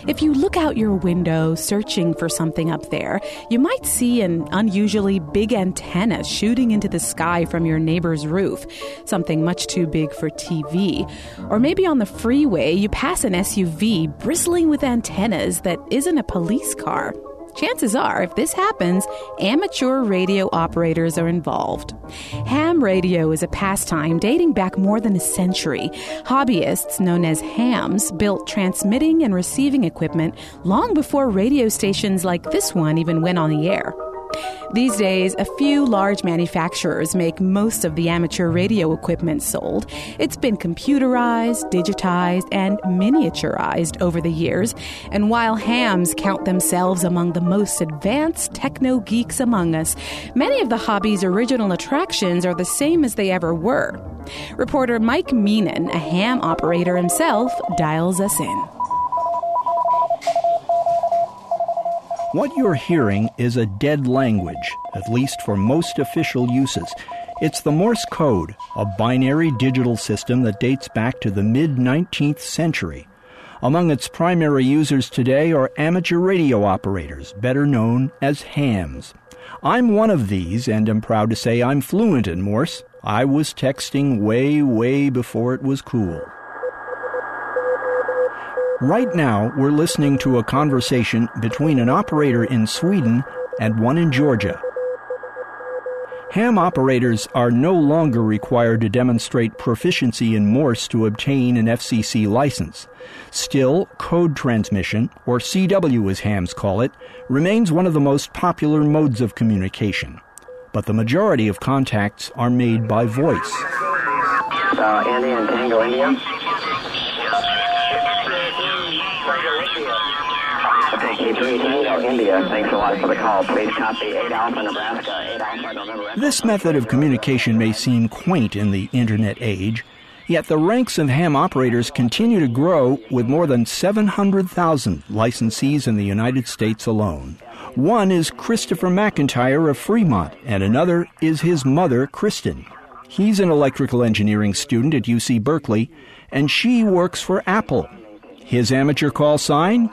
If you look out your window searching for something up there, you might see an unusually big antenna shooting into the sky from your neighbor's roof, something much too big for TV. Or maybe on the freeway, you pass an SUV bristling with antennas that isn't a police car. Chances are, if this happens, amateur radio operators are involved. Ham radio is a pastime dating back more than a century. Hobbyists, known as hams, built transmitting and receiving equipment long before radio stations like this one even went on the air. These days, a few large manufacturers make most of the amateur radio equipment sold. It's been computerized, digitized, and miniaturized over the years. And while hams count themselves among the most advanced techno-geeks among us, many of the hobby's original attractions are the same as they ever were. Reporter Mike Meenan, a ham operator himself, dials us in. What you're hearing is a dead language, at least for most official uses. It's the Morse code, a binary digital system that dates back to the mid-19th century. Among its primary users today are amateur radio operators, better known as hams. I'm one of these, and am proud to say I'm fluent in Morse. I was texting way before it was cool. Right now, we're listening to a conversation between an operator in Sweden and one in Georgia. Ham operators are no longer required to demonstrate proficiency in Morse to obtain an FCC license. Still, code transmission, or CW as hams call it, remains one of the most popular modes of communication. But the majority of contacts are made by voice. Andy and Tango, India. India, thanks a lot for the call. Please copy 8 Alpha, Nebraska, 8 Alpha, November. This method of communication may seem quaint in the internet age, yet the ranks of ham operators continue to grow with more than 700,000 licensees in the United States alone. One is Christopher McIntyre of Fremont, and another is his mother, Kristen. He's an electrical engineering student at UC Berkeley, and she works for Apple. His amateur call sign,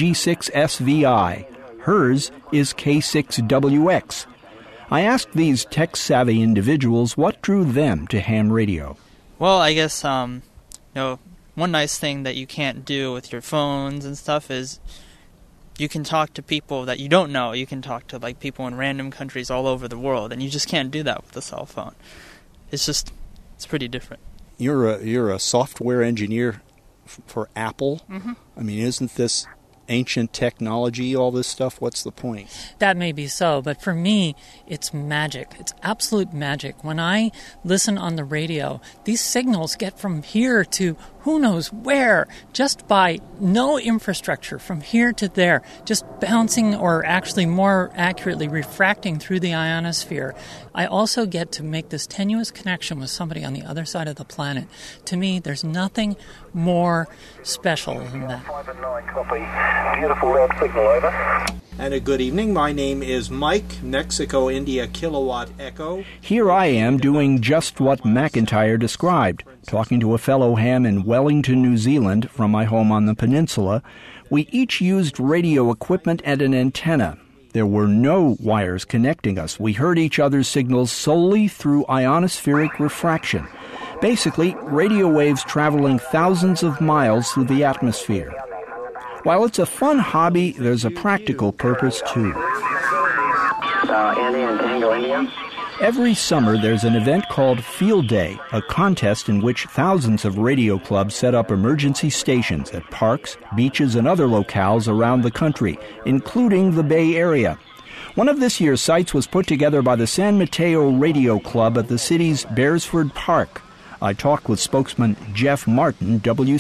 KG6SVI. Hers is K6WX. I asked these tech-savvy individuals what drew them to ham radio. Well, I guess, one nice thing that you can't do with your phones and stuff is you can talk to people that you don't know. You can talk to, people in random countries all over the world, and you just can't do that with a cell phone. It's pretty different. You're a software engineer for Apple? Mm-hmm. I mean, isn't this ancient technology, all this stuff? What's the point? That may be so, but for me, it's magic. It's absolute magic. When I listen on the radio, these signals get from here to who knows where, just by no infrastructure, from here to there, just bouncing, or actually more accurately refracting through the ionosphere. I also get to make this tenuous connection with somebody on the other side of the planet. To me, there's nothing more special than that. Beautiful red signal, over. And a good evening. My name is Mike, Mexico India Kilowatt Echo. Here I am doing just what McIntyre described, talking to a fellow ham in Wellington, New Zealand, from my home on the peninsula. We each used radio equipment and an antenna. There were no wires connecting us. We heard each other's signals solely through ionospheric refraction. Basically, radio waves traveling thousands of miles through the atmosphere. While it's a fun hobby, there's a practical purpose, too. Andy and Tango, India. Every summer, there's an event called Field Day, a contest in which thousands of radio clubs set up emergency stations at parks, beaches, and other locales around the country, including the Bay Area. One of this year's sites was put together by the San Mateo Radio Club at the city's Beresford Park. I talked with spokesman Jeff Martin,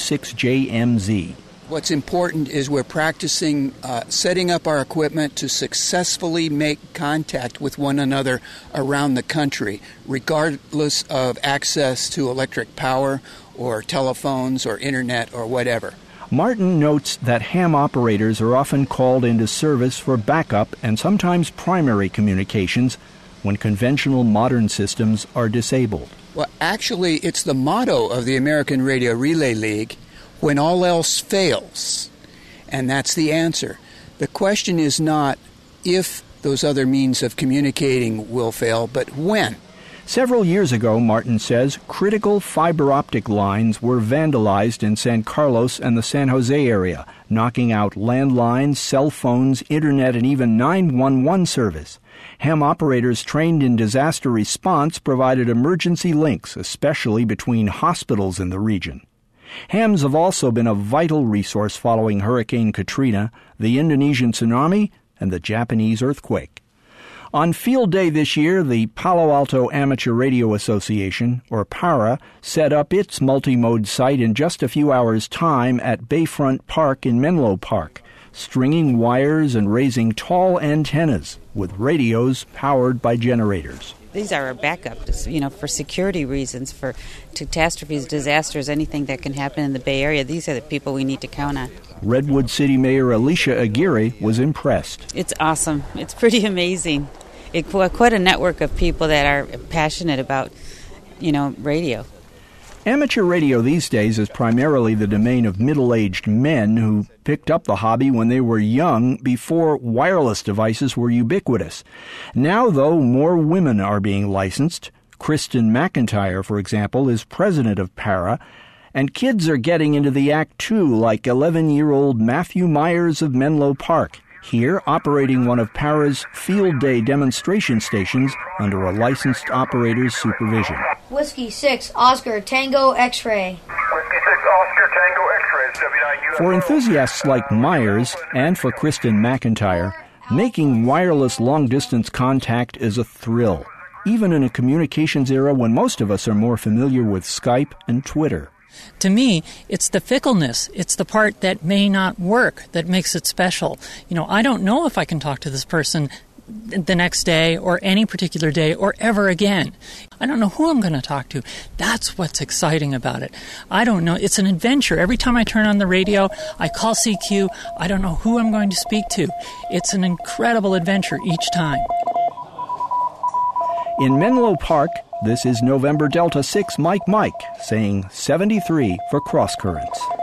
W6JMZ. What's important is we're practicing setting up our equipment to successfully make contact with one another around the country, regardless of access to electric power or telephones or internet or whatever. Martin notes that ham operators are often called into service for backup and sometimes primary communications when conventional modern systems are disabled. Well, actually, it's the motto of the American Radio Relay League, when all else fails. and that's the answer. The question is not if those other means of communicating will fail, but when. Several years ago, Martin says, critical fiber optic lines were vandalized in San Carlos and the San Jose area, knocking out landlines, cell phones, internet, and even 911 service. Ham operators trained in disaster response provided emergency links, especially between hospitals in the region. Hams have also been a vital resource following Hurricane Katrina, the Indonesian tsunami, and the Japanese earthquake. On Field Day this year, the Palo Alto Amateur Radio Association, or PARA, set up its multi-mode site in just a few hours' time at Bayfront Park in Menlo Park, stringing wires and raising tall antennas with radios powered by generators. These are our backup, for security reasons, for catastrophes, disasters, anything that can happen in the Bay Area. These are the people we need to count on. Redwood City Mayor Alicia Aguirre was impressed. It's awesome. It's pretty amazing. It's quite a network of people that are passionate about, radio. Amateur radio these days is primarily the domain of middle-aged men who picked up the hobby when they were young before wireless devices were ubiquitous. Now, though, more women are being licensed. Kristen McIntyre, for example, is president of PARA, and kids are getting into the act too, like 11-year-old Matthew Myers of Menlo Park, here operating one of PARA's Field Day demonstration stations under a licensed operator's supervision. Whiskey 6, Oscar, Tango, X-ray. Whiskey 6, Oscar, Tango, X-ray, WI. For enthusiasts like Myers and for Kristen McIntyre, making wireless long-distance contact is a thrill, even in a communications era when most of us are more familiar with Skype and Twitter. To me, it's the fickleness. It's the part that may not work that makes it special. I don't know if I can talk to this person the next day or any particular day or ever again. I don't know who I'm going to talk to. That's what's exciting about it. I don't know. It's an adventure. Every time I turn on the radio, I call CQ. I don't know who I'm going to speak to. It's an incredible adventure each time. In Menlo Park, this is November Delta 6 Mike saying 73 for Cross Currents.